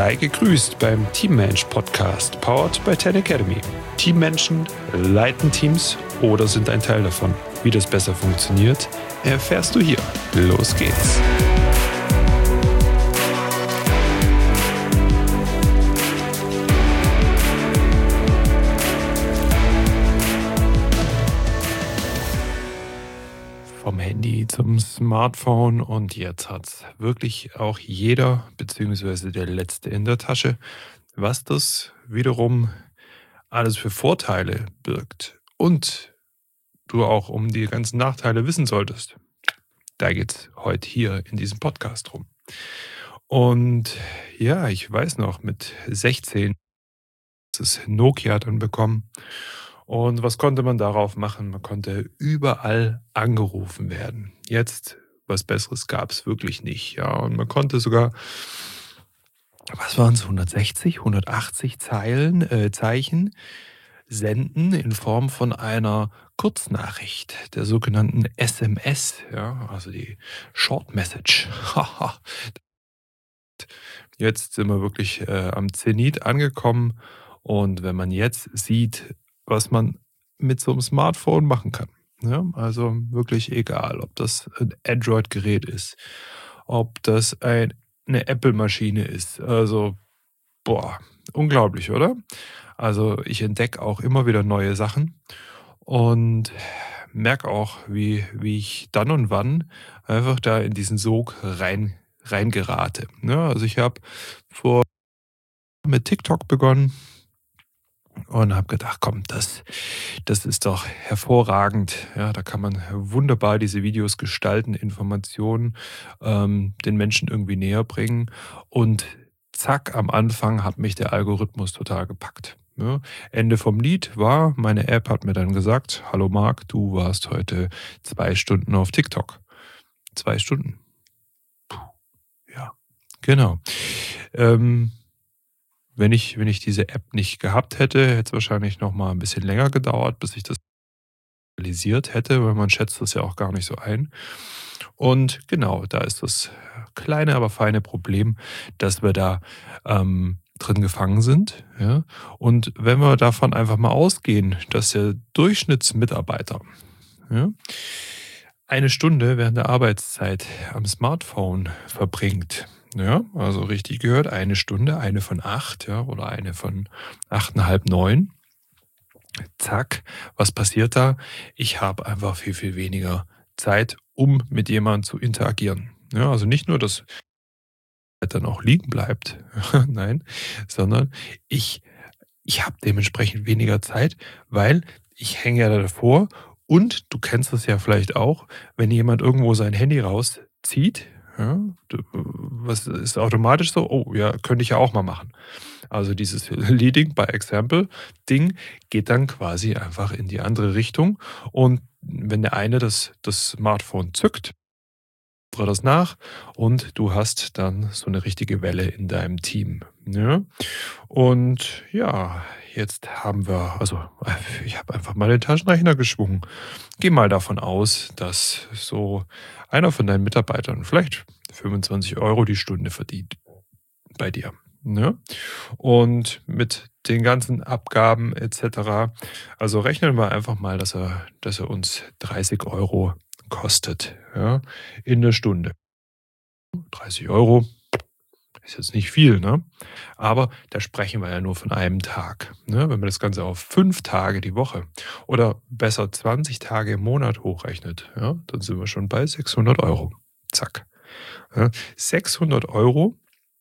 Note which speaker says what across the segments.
Speaker 1: Sei gegrüßt beim Teammensch Podcast, powered by 10 Academy. Teammenschen leiten Teams oder sind ein Teil davon. Wie das besser funktioniert, erfährst du hier. Los geht's. Vom Handy zum Smartphone und jetzt hat's wirklich auch jeder beziehungsweise der Letzte in der Tasche, was das wiederum alles für Vorteile birgt und du auch um die ganzen Nachteile wissen solltest. Da geht's heute hier in diesem Podcast drum. Und ja, ich weiß noch, mit 16 das Nokia dann bekommen. Und was konnte man darauf machen? Man konnte überall angerufen werden. Jetzt, was Besseres gab es wirklich nicht. Ja, und man konnte sogar, was waren es, 160, 180 Zeichen senden in Form von einer Kurznachricht, der sogenannten SMS, ja, also die Short Message. Jetzt sind wir wirklich am Zenit angekommen. Und wenn man jetzt sieht, was man mit so einem Smartphone machen kann, ja, also wirklich egal, ob das ein Android-Gerät ist, ob das eine Apple-Maschine ist. Also, boah, unglaublich, oder? Also ich entdecke auch immer wieder neue Sachen und merke auch, wie ich dann und wann einfach da in diesen Sog reingerate. Ne? Also ich habe vor mit TikTok begonnen und habe gedacht, komm, das ist doch hervorragend. Ja, da kann man wunderbar diese Videos gestalten, Informationen den Menschen irgendwie näher bringen. Und zack, am Anfang hat mich der Algorithmus total gepackt. Ja, Ende vom Lied war, meine App hat mir dann gesagt, hallo Marc, du warst heute 2 Stunden auf TikTok. 2 Stunden. Puh, ja, genau. Ähm, wenn ich diese App nicht gehabt hätte, hätte es wahrscheinlich noch mal ein bisschen länger gedauert, bis ich das realisiert hätte, weil man schätzt das ja auch gar nicht so ein. Und genau, da ist das kleine, aber feine Problem, dass wir da drin gefangen sind. Ja? Und wenn wir davon einfach mal ausgehen, dass der Durchschnittsmitarbeiter, ja, 1 Stunde während der Arbeitszeit am Smartphone verbringt. Ja, also richtig gehört, 1 Stunde, eine von 8, ja, oder eine von 8,5, 9. Zack, was passiert da? Ich habe einfach viel, viel weniger Zeit, um mit jemandem zu interagieren. Ja, also nicht nur, dass er dann auch liegen bleibt, nein, sondern ich ich habe dementsprechend weniger Zeit, weil ich hänge ja davor und du kennst das ja vielleicht auch, wenn jemand irgendwo sein Handy rauszieht, ja, was ist automatisch so: „Oh ja, könnte ich ja auch mal machen.“ Also dieses Leading by Example Ding geht dann quasi einfach in die andere Richtung und wenn der eine das Smartphone zückt, andere das nach und du hast dann so eine richtige Welle in deinem Team, ne? Und ja, jetzt haben wir ich habe einfach mal den Taschenrechner geschwungen. Geh mal davon aus, dass so einer von deinen Mitarbeitern vielleicht 25 € die Stunde verdient bei dir, ne? Und mit den ganzen Abgaben et cetera, also rechnen wir einfach mal, dass er uns 30 € kostet, ja, in der Stunde. 30 € ist jetzt nicht viel, ne? Aber da sprechen wir ja nur von einem Tag, ne? Wenn man das Ganze auf 5 Tage die Woche oder besser 20 Tage im Monat hochrechnet, ja, dann sind wir schon bei 600 €. Zack. Ja, 600 €,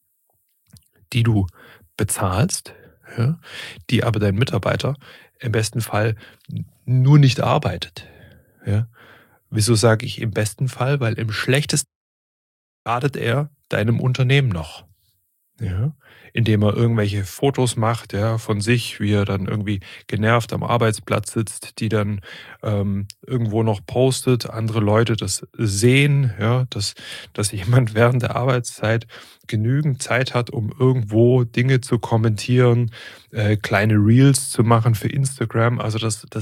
Speaker 1: die du bezahlst, ja, die aber dein Mitarbeiter im besten Fall nur nicht arbeitet, ja. Wieso sage ich im besten Fall? Weil im schlechtesten schadet er deinem Unternehmen noch. Ja, indem er irgendwelche Fotos macht, ja, von sich, wie er dann irgendwie genervt am Arbeitsplatz sitzt, die dann irgendwo noch postet, andere Leute das sehen, ja, dass jemand während der Arbeitszeit genügend Zeit hat, um irgendwo Dinge zu kommentieren, kleine Reels zu machen für Instagram. Also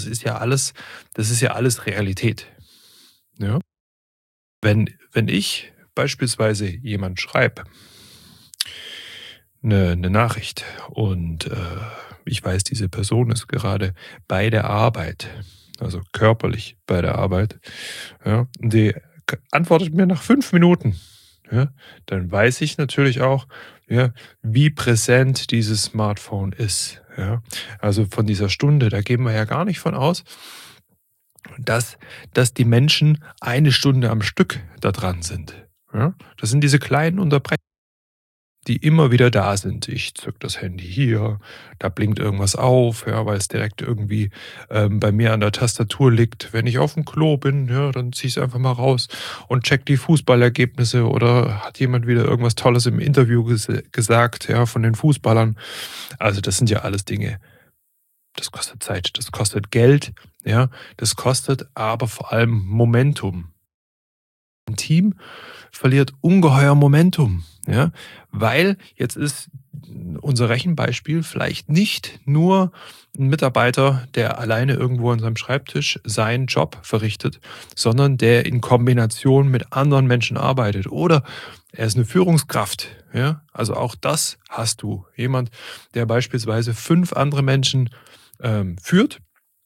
Speaker 1: das ist ja alles Realität. Ja? Wenn ich beispielsweise jemand schreibe, 'ne Nachricht und, ich weiß, diese Person ist gerade bei der Arbeit, also körperlich bei der Arbeit, ja, und die antwortet mir nach 5 Minuten, ja, dann weiß ich natürlich auch, ja, wie präsent dieses Smartphone ist, ja. Also, von dieser Stunde, da gehen wir ja gar nicht von aus, dass die Menschen eine Stunde am Stück da dran sind, ja? Das sind diese kleinen Unterbrechungen, die immer wieder da sind. Ich zücke das Handy hier, da blinkt irgendwas auf, ja, weil es direkt irgendwie, bei mir an der Tastatur liegt. Wenn ich auf dem Klo bin, ja, dann ziehe ich's einfach mal raus und check die Fußballergebnisse oder hat jemand wieder irgendwas Tolles im Interview gesagt, ja, von den Fußballern. Also, das sind ja alles Dinge, das kostet Zeit, das kostet Geld, ja, das kostet aber vor allem Momentum. 'N Team verliert ungeheuer Momentum, ja, weil jetzt ist unser Rechenbeispiel vielleicht nicht nur 'n Mitarbeiter, der alleine irgendwo an seinem Schreibtisch seinen Job verrichtet, sondern der in Kombination mit anderen Menschen arbeitet oder er ist 'ne Führungskraft, ja? Also, auch das hast du. Jemand, der beispielsweise 5 andere Menschen, führt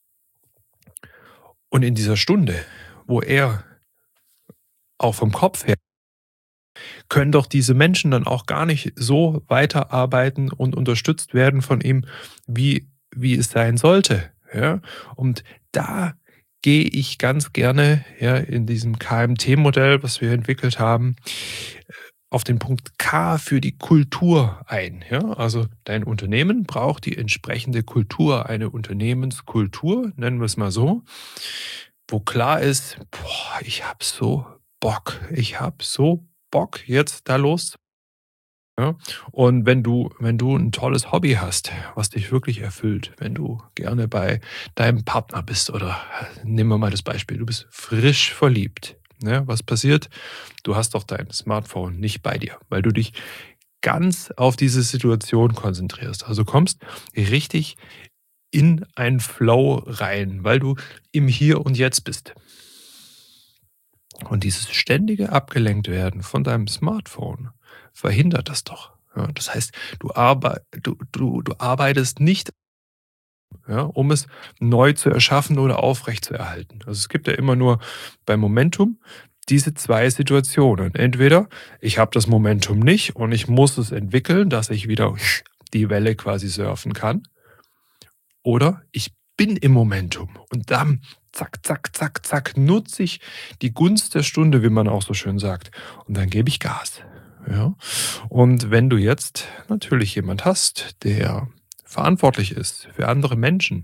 Speaker 1: und in dieser Stunde, wo er auch vom Kopf her können doch diese Menschen dann auch gar nicht so weiterarbeiten und unterstützt werden von ihm, wie es sein sollte, ja? Und da gehe ich ganz gerne, ja, in diesem KMT-Modell, was wir entwickelt haben, auf den Punkt K für die Kultur ein, ja? Also, dein Unternehmen braucht die entsprechende Kultur, eine Unternehmenskultur, nennen wir es mal so, wo klar ist: „Boah, ich habe so Bock, jetzt da los“, ja? Und wenn du ein tolles Hobby hast, was dich wirklich erfüllt, wenn du gerne bei deinem Partner bist oder nehmen wir mal das Beispiel, du bist frisch verliebt, ne? Was passiert? Du hast doch dein Smartphone nicht bei dir, weil du dich ganz auf diese Situation konzentrierst. Also, kommst richtig in einen Flow rein, weil du im Hier und Jetzt bist. Und dieses ständige Abgelenktwerden von deinem Smartphone verhindert das doch. Ja, das heißt, du arbeitest nicht, ja, um es neu zu erschaffen oder aufrechtzuerhalten. Also, es gibt ja immer nur bei Momentum diese 2 Situationen. Entweder ich habe das Momentum nicht und ich muss es entwickeln, dass ich wieder die Welle quasi surfen kann, oder ich bin im Momentum und dann zack, zack, zack, zack, nutze ich die Gunst der Stunde, wie man auch so schön sagt, und dann gebe ich Gas. Ja? Und wenn du jetzt natürlich jemand hast, der verantwortlich ist für andere Menschen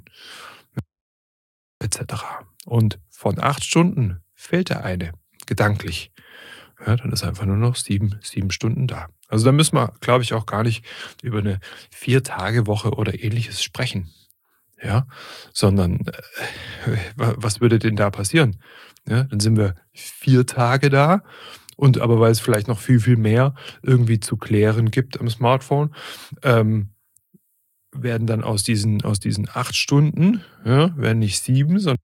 Speaker 1: etc. und von 8 Stunden fehlt der eine gedanklich, ja, dann ist einfach nur noch sieben Stunden da. Also da müssen wir, glaube ich, auch gar nicht über eine 4-Tage-Woche oder ähnliches sprechen. Ja, sondern, wa was würde denn da passieren? Ja, dann sind wir 4 Tage da und aber weil es vielleicht noch viel, viel mehr irgendwie zu klären gibt am Smartphone, ähm, werden dann aus diesen 8 Stunden, ja, werden nicht 7, sondern,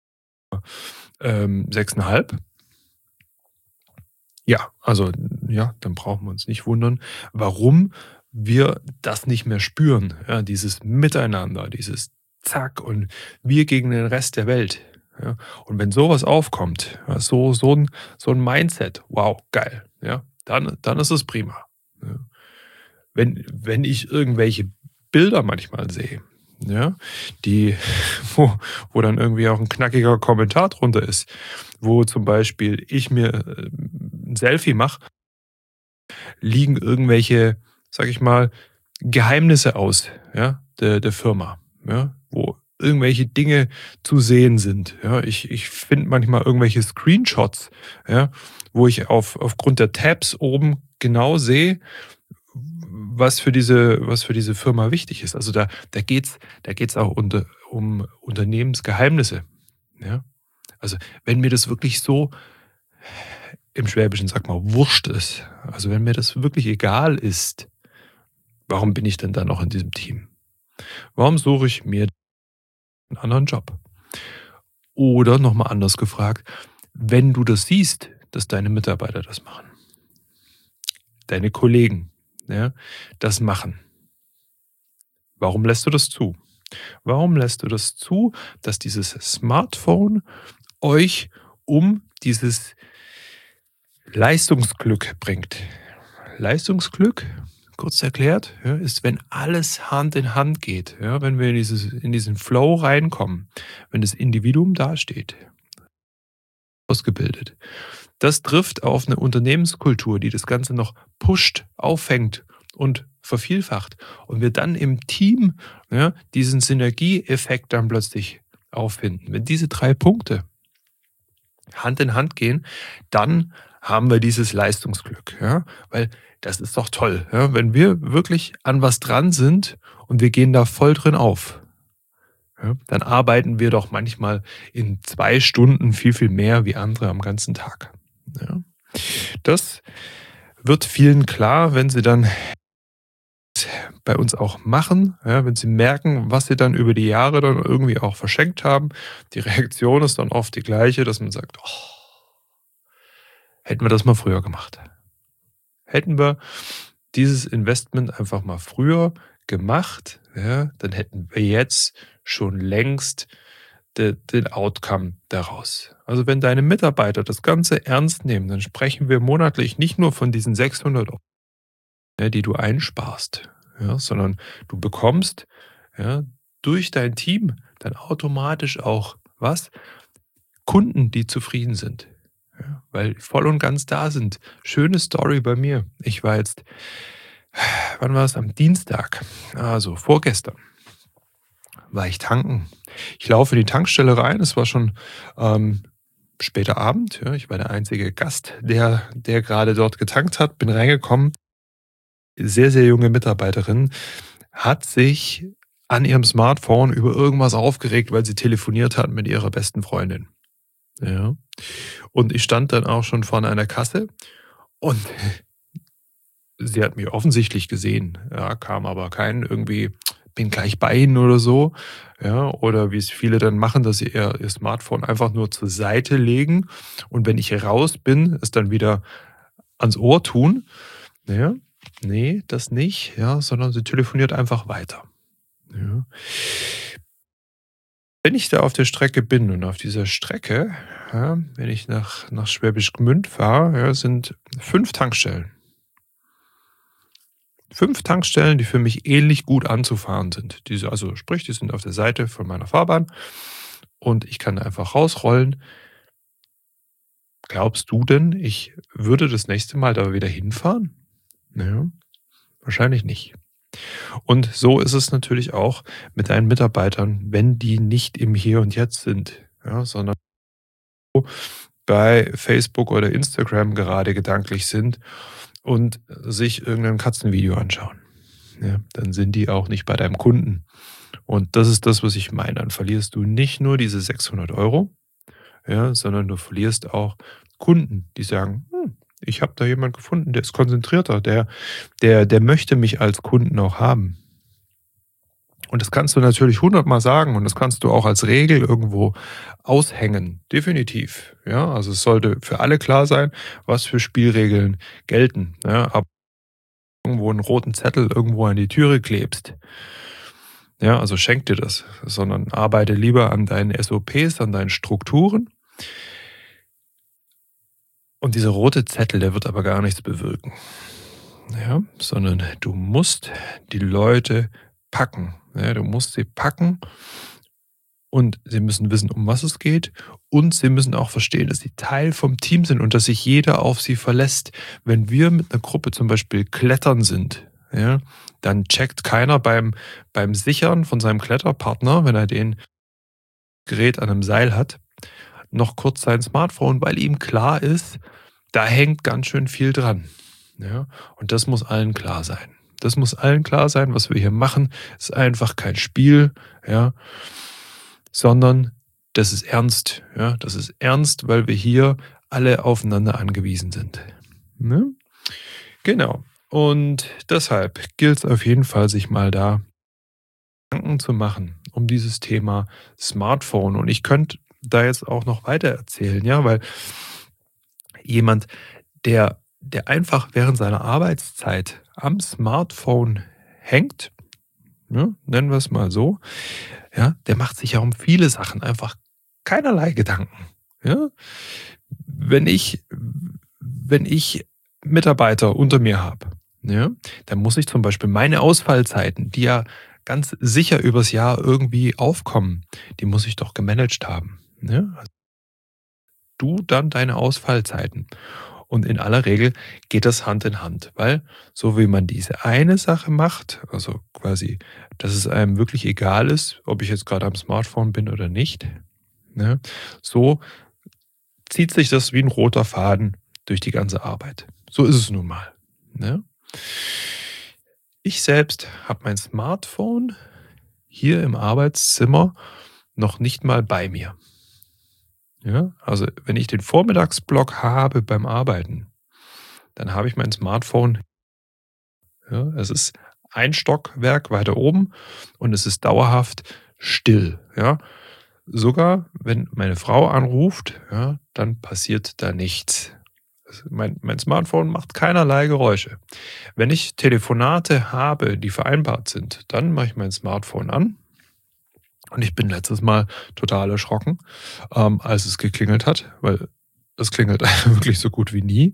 Speaker 1: 6,5. Ja, also, ja, dann brauchen wir uns nicht wundern, warum wir das nicht mehr spüren, ja, dieses Miteinander, dieses Zack und wir gegen den Rest der Welt, ja? Und wenn sowas aufkommt, ja, so ein Mindset, wow, geil, ja, dann ist es prima, ja. Wenn ich irgendwelche Bilder manchmal sehe, ja, die wo dann irgendwie auch ein knackiger Kommentar drunter ist, wo zum Beispiel ich mir, 'n Selfie mache, liegen irgendwelche, sage ich mal, Geheimnisse aus, ja, der Firma, ja, wo irgendwelche Dinge zu sehen sind, ja. Ich finde manchmal irgendwelche Screenshots, ja, wo ich aufgrund der Tabs oben genau sehe, was für diese Firma wichtig ist. Also, da geht's auch um Unternehmensgeheimnisse, ja. Also, wenn mir das wirklich so im Schwäbischen sagt man wurscht ist, also, wenn mir das wirklich egal ist, warum bin ich denn dann noch in diesem Team? Warum suche ich mir einen anderen Job? Oder noch mal anders gefragt, wenn du das siehst, dass deine Mitarbeiter das machen, deine Kollegen, ja, das machen. Warum lässt du das zu? Warum lässt du das zu, dass dieses Smartphone euch um dieses Leistungsglück bringt? Leistungsglück, kurz erklärt, ja, ist, wenn alles Hand in Hand geht, ja, wenn wir in diesen Flow reinkommen, wenn das Individuum dasteht, ausgebildet. Das trifft auf eine Unternehmenskultur, die das Ganze noch pusht, auffängt und vervielfacht. Und wir dann im Team, ja, diesen Synergieeffekt dann plötzlich auffinden. Wenn diese 3 Punkte Hand in Hand gehen, dann haben wir dieses Leistungsglück, ja? Weil das ist doch toll, ja? Wenn wir wirklich an was dran sind und wir gehen da voll drin auf, ja, dann arbeiten wir doch manchmal in 2 Stunden viel, viel mehr wie andere am ganzen Tag. Ja. Das wird vielen klar, wenn sie dann bei uns auch machen, ja, wenn sie merken, was sie dann über die Jahre dann irgendwie auch verschenkt haben. Die Reaktion ist dann oft die gleiche, dass man sagt: „Oh, hätten wir das mal früher gemacht. Hätten wir dieses Investment einfach mal früher gemacht, ja, dann hätten wir jetzt schon längst den Outcome daraus.“ Also, wenn deine Mitarbeiter das Ganze ernst nehmen, dann sprechen wir monatlich nicht nur von diesen 600 €, ja, die du einsparst, ja, sondern du bekommst, ja, durch dein Team dann automatisch auch was? Kunden, die zufrieden sind, ja, weil voll und ganz da sind. Schöne Story bei mir. Ich war jetzt, wann war es? Am Dienstag, also vorgestern, war ich tanken. Ich laufe in die Tankstelle rein. Es war schon ähm, später Abend. Ja, ich war der einzige Gast, der gerade dort getankt hat. Bin reingekommen. Sehr, sehr junge Mitarbeiterin hat sich an ihrem Smartphone über irgendwas aufgeregt, weil sie telefoniert hat mit ihrer besten Freundin. Ja. Und ich stand dann auch schon vorne an der Kasse und sie hat mich offensichtlich gesehen, ja, kam aber kein irgendwie: „Bin gleich bei Ihnen“ oder so, ja, oder wie es viele dann machen, dass sie ihr Smartphone einfach nur zur Seite legen und wenn ich raus bin, es dann wieder ans Ohr tun. Ja, ne, das nicht, ja, sondern sie telefoniert einfach weiter, ja. Wenn ich da auf der Strecke bin und auf dieser Strecke, ja, wenn ich nach Schwäbisch Gmünd fahre, ja, sind 5 Tankstellen. 5 Tankstellen, die für mich ähnlich gut anzufahren sind. Diese, also sprich, die sind auf der Seite von meiner Fahrbahn und ich kann einfach rausrollen. Glaubst du denn, ich würde das nächste Mal da wieder hinfahren? Ja, wahrscheinlich nicht. Und so ist es natürlich auch mit deinen Mitarbeitern, wenn die nicht im Hier und Jetzt sind, ja, sondern bei Facebook oder Instagram gerade gedanklich sind und sich irgendein Katzenvideo anschauen. Ja, dann sind die auch nicht bei deinem Kunden. Und das ist das, was ich meine. Dann verlierst du nicht nur diese 600 €, ja, sondern du verlierst auch Kunden, die sagen: Ich habe da jemand gefunden, der ist konzentrierter, der möchte mich als Kunden auch haben.“ Und das kannst du natürlich 100-mal sagen und das kannst du auch als Regel irgendwo aushängen, definitiv. Ja, also es sollte für alle klar sein, was für Spielregeln gelten, ja, aber irgendwo einen roten Zettel irgendwo an die Türe klebst, ja, also schenk dir das, sondern arbeite lieber an deinen SOPs, an deinen Strukturen. Und dieser rote Zettel, der wird aber gar nichts bewirken, ja, sondern du musst die Leute packen. Ja, du musst sie packen und sie müssen wissen, um was es geht und sie müssen auch verstehen, dass sie Teil vom Team sind und dass sich jeder auf sie verlässt. Wenn wir mit einer Gruppe zum Beispiel klettern sind, ja, dann checkt keiner beim Sichern von seinem Kletterpartner, wenn er den Gerät an einem Seil hat, noch kurz sein Smartphone, weil ihm klar ist, da hängt ganz schön viel dran. Ja, und das muss allen klar sein. Das muss allen klar sein, was wir hier machen, ist einfach kein Spiel, ja, sondern das ist ernst. Ja, das ist ernst, weil wir hier alle aufeinander angewiesen sind. Ne? Genau. Und deshalb gilt es auf jeden Fall, sich mal da Gedanken zu machen um dieses Thema Smartphone. Und ich könnte da jetzt auch noch weiter erzählen, ja, weil jemand, der der einfach während seiner Arbeitszeit am Smartphone hängt, ne, nennen wir es mal so, ja, der macht sich ja um viele Sachen einfach keinerlei Gedanken, ja? Wenn ich wenn ich Mitarbeiter unter mir habe, ja, dann muss ich zum Beispiel meine Ausfallzeiten, die ja ganz sicher übers Jahr irgendwie aufkommen, die muss ich doch gemanagt haben, ne? Du dann deine Ausfallzeiten. Und in aller Regel geht das Hand in Hand, weil so wie man diese eine Sache macht, also quasi, dass es einem wirklich egal ist, ob ich jetzt gerade am Smartphone bin oder nicht, ne, so zieht sich das wie ein roter Faden durch die ganze Arbeit. So ist es nun mal, ne? Ich selbst habe mein Smartphone hier im Arbeitszimmer noch nicht mal bei mir. Ja, also wenn ich den Vormittagsblock habe beim Arbeiten, dann habe ich mein Smartphone, ja, es ist ein Stockwerk weiter oben und es ist dauerhaft still, ja. Sogar wenn meine Frau anruft, ja, dann passiert da nichts. Mein Smartphone macht keinerlei Geräusche. Wenn ich Telefonate habe, die vereinbart sind, dann mache ich mein Smartphone an und ich bin letztes Mal total erschrocken, als es geklingelt hat, weil es klingelt wirklich so gut wie nie.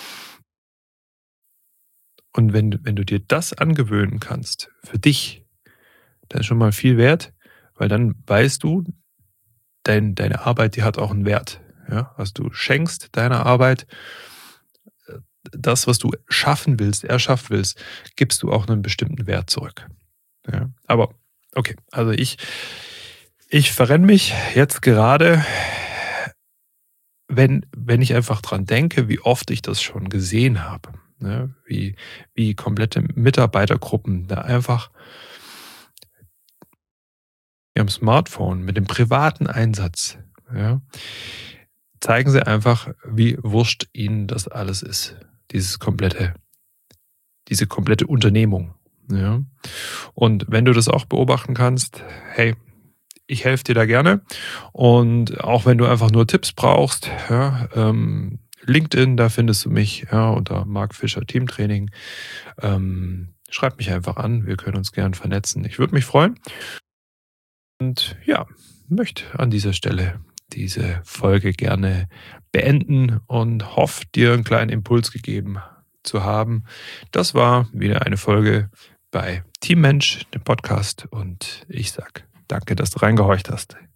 Speaker 1: Und wenn du dir das angewöhnen kannst für dich, dann ist schon mal viel wert, weil dann weißt du, deine Arbeit, die hat auch einen Wert, ja? Also, du schenkst deiner Arbeit, äh, das, was du schaffen willst, erschaffen willst, gibst du auch einen bestimmten Wert zurück, ja? Aber okay, also ich verrenne mich jetzt gerade, wenn ich einfach dran denke, wie oft ich das schon gesehen habe, ne? Wie komplette Mitarbeitergruppen da einfach ihrem Smartphone mit dem privaten Einsatz, ja, zeigen sie einfach, wie wurscht ihnen das alles ist, dieses komplette diese komplette Unternehmung, ja? Und wenn du das auch beobachten kannst, hey, ich helfe dir da gerne. Und auch wenn du einfach nur Tipps brauchst, ja, LinkedIn, da findest du mich, ja, unter Mark Fischer Teamtraining. Schreib mich einfach an, wir können uns gern vernetzen. Ich würde mich freuen und ja, möchte an dieser Stelle diese Folge gerne beenden und hoffe, dir einen kleinen Impuls gegeben zu haben. Das war wieder eine Folge bei Teammensch, dem Podcast, und ich sag danke, dass du reingehorcht hast.